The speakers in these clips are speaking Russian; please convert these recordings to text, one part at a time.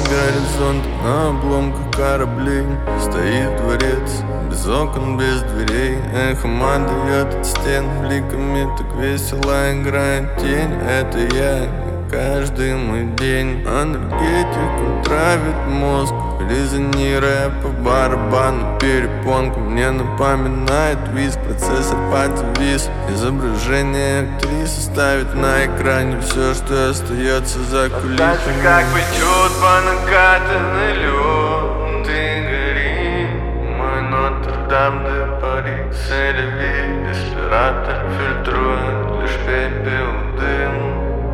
горизонт, на обломках кораблей стоит дворец, без окон, без дверей. Эхом отдает от стен, бликами так весело играет тень. Это я, каждый мой день. Энергетику травит мозг, резонируя по барабану перепонку. Мне напоминает визг, процессор подвис. Изображение актрисы ставит на экране все, что остается за кулисами. Дальше как пойдет по накатанной лед. Ты гори, мой Нотр-Дам де Пари. Селеви, респиратор фильтрует лишь пепел, дым.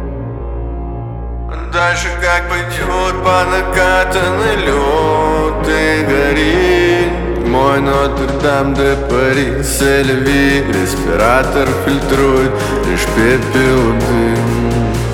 Дальше как пойдет по накатанной лед. Ты гори, мой Нотр-Дам де Пари. Селеви, респиратор фильтрует лишь пепел, дым.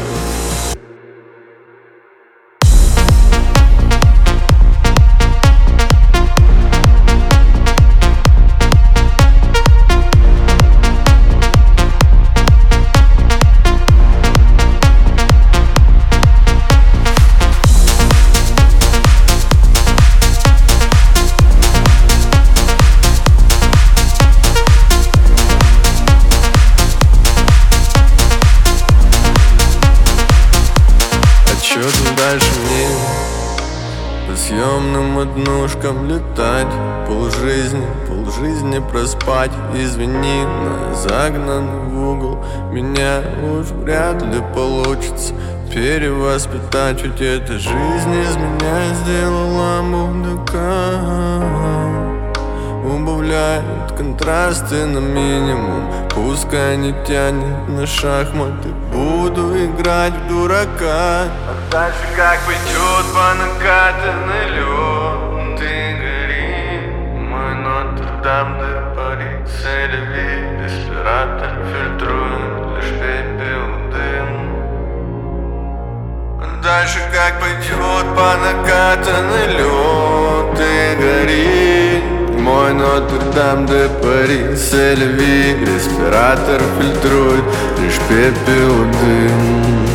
Что-то дальше мне по съемным однушкам летать. Полжизни проспать. Извини, но я загнан в угол. Меня уж вряд ли получится перевоспитать. Ведь эта жизнь из меня сделала мудака. Убавляет контрасты на минимум, пускай не тянет на шахматы. Буду играть в дурака. Дальше как пойдет по накатанной лед. Ты гори, мой Нотр-Дам де Пари. Селеви, респиратор фильтрует лишь пепел, дым. Дальше как пойдет по накатанной лед. Ты гори, мой Нотр-Дам де Пари. Селеви, респиратор фильтрует лишь пепел, дым.